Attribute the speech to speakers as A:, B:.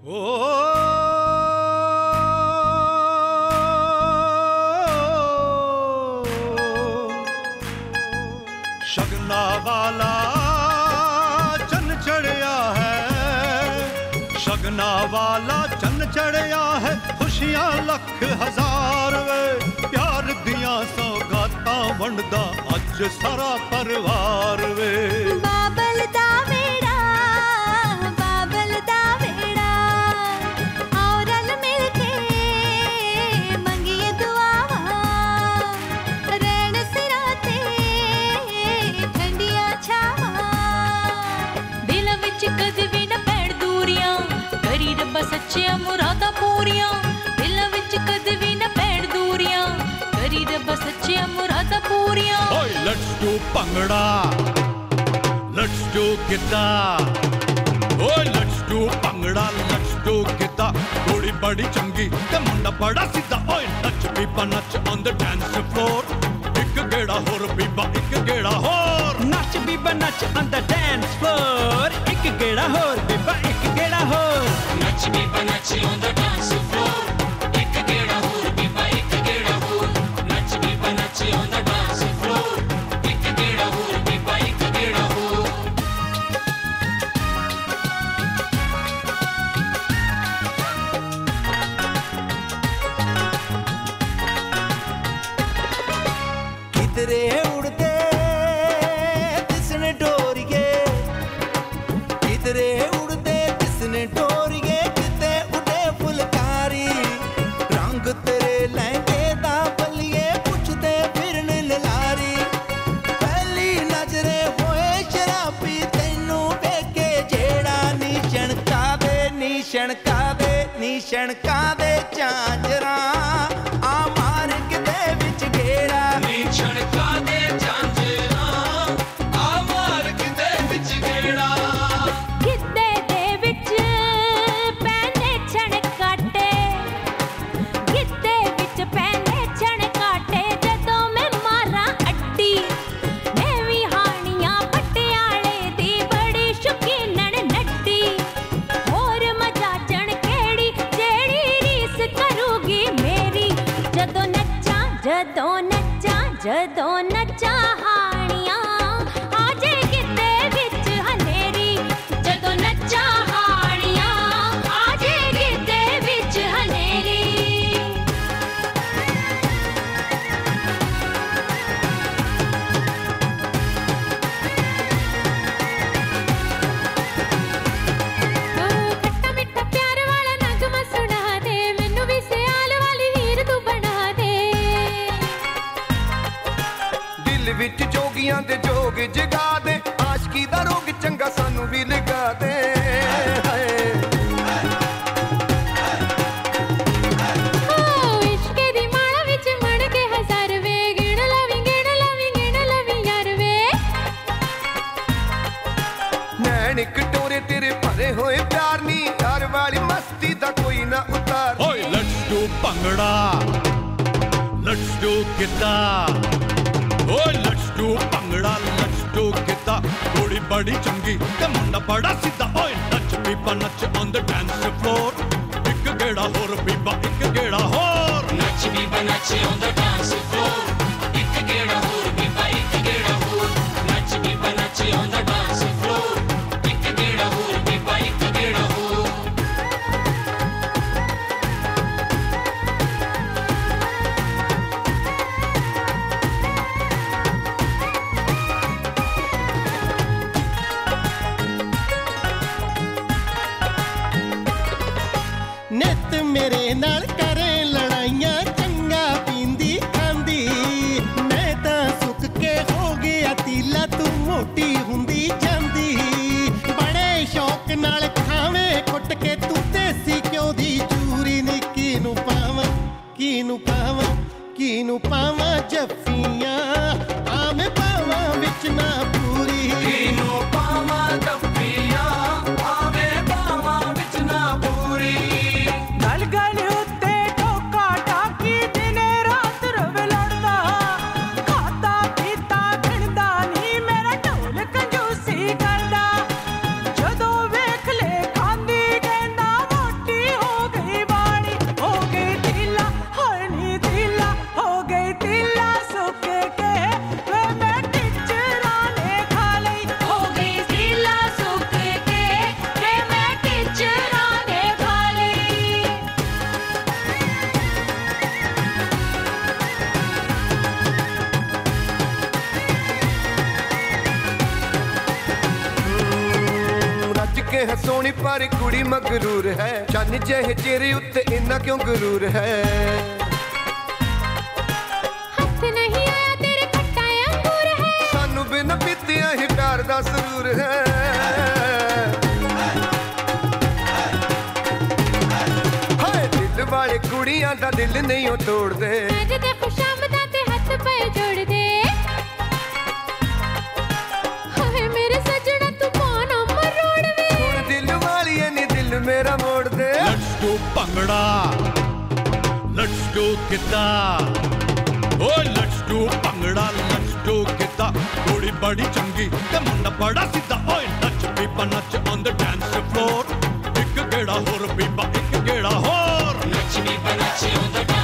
A: शगना वाला चन्न चढ़िया है, शगना वाला चन्न चढ़िया है, खुशियां लख हजार वे, प्यार दियां सौगातां वंडदा अज सारा परिवार वे।
B: बाबल दा वेड़ा, बाबल दा वेड़ा, आओ रल मिल के मंगिए दुआवां, रैन सिरां ते ठंडियां छावां, दिल विच कद भी न पैण दूरियां, करी रब्बा सच्चियां मुरादां पूरियां, दिल विच कद भी न पैण दूरियां, करी रब्बा सच्चियां मुरादां पूरियां।
A: ओए let's do bhangra, let's do giddha, ओए let's do bhangra, let's do giddha, कुड़ी बड़ी चंगी ते मुंडा बड़ा सीधा, ओए नच बीबा नच ऑन द डांस फ्लोर, एक गेड़ा होर बीबा एक गेड़ा होर,
C: नच बीबा नच ऑन द डांस फ्लोर, एक गेड़ा होर बीबा एक गेड़ा होर,
D: नच बीबा नच ऑन द डांस फ्लोर, एक गेड़ा होर बीबा एक गेड़ा होर, नच बीबा नच ऑन द डांस फ्लोर, एक गेड़ा होर बीबा एक गेड़ा होर।
E: किधरे उड़ते तिसने डोरिए, किधरे उड़ते तिसने डोरिए, किते उड़े फुलकारी, रंग तेरे लहंगे दा बलिए, पुछदे फिरन ललारी, पहली नजरे होए शराबी, तैनू वेखे जेड़ा निशन कादे निशन कादे निशन कादे झांजरा, आ मार किते विच गेड़ा,
D: नीचण कादे झांजरा, आ मार किते विच गेड़ा,
B: गिद्दे दे विच पैने छण काटे, गिद्दे विच पैने छण काटे, जदों मैं मारां अड्डी, मैं भी हानियां पटियाले दी बड़ी शौकीनन नड्डी, होर मजा चण केड़ी जेड़ी रीस करूगी मेरी, जदों नच्चां जदों नच्चां जदों नच्चां हानियां, आजे गिद्दे विच हनेरी, जदों नच्चां हानियां, आजे गिद्दे विच हनेरी। खट्टा मिठा प्यार वाला नगमा सुना दे, मैनू भी सियाल वाली हीर तू बना दे,
E: दिल विच जोगियां दे जोग जगा दे, आशकी दा रोग चंगा सानू भी लगा दे, हाय
B: ओ इश्के दी माला विच मण के हजार वे, गिण लवी यार वे,
E: नैन कटोरे तेरे भरे होए प्यार नी, यार वाली मस्ती दा कोई ना उतार,
A: ओए let's do bhangra, let's do giddha, ओए let's do bhangra, let's do giddha, कुड़ी बड़ी चंगी ते मुंडा बड़ा सीधा, ओए नच बीबा नच ऑन द डांस फ्लोर, एक गेड़ा होर बीबा एक गेड़ा होर,
D: नच बीबा नच ऑन द डांस फ्लोर, एक गेड़ा होर बीबा एक गेड़ा होर, नच बीबा नच ऑन द डांस फ्लोर, एक गेड़ा होर बीबा एक गेड़ा होर।
F: नित मेरे नाल करे लड़ाइयां, चंगा पींदी खांदी, मैं तां सुक के हो गया तीला, तू मोटी हुंदी जांदी, बड़े शौक नाल खावे कुट के तू देसी घ्यो दी चूरी, नी कीनू पावां कीनू पावां कीनू पावां जफ्फियां, आमे पावां विच ना पूरी,
E: कीनू पावां जफ्फियां, आवे पावां विच ना पूरी,
C: गल गल उत्ते
E: सज के है सोनी पर कुड़ी मगरूर है चन जह चेहरे उत्ते इन्ना क्यों गुरूर है
B: हथ नहीं आया तेरे खट्टा अंगूर है
E: सानू बिना पीतिया ही प्यार दा सुरूर है हाय दिल वाले कुड़ियां दा दिल नहीं ओ तोड़ दे
B: मैं ते खुशामदा ते हथ पे जोड़ दे हाय मेरे सजना तू पाना मरोड़ वे
E: हुण दिल वाली नी दिल मेरा मोड़ दे
A: Let's do bhangra Let's do Giddha ਓਏ let's do bhangra Let's do Giddha ਕੁੜੀ ਬੜੀ ਚੰਗੀ ਤੇ ਮੁੰਡਾ ਬੜਾ ਸਿੱਧਾ ਓਏ ਨੱਚ ਬੀਬਾ ਨੱਚ on the dance floor ਇੱਕ ਗੇੜਾ ਹੋਰ ਬੀਬਾ ਇੱਕ ਗੇੜਾ ਹੋਰ
D: Nachi beba nachi on the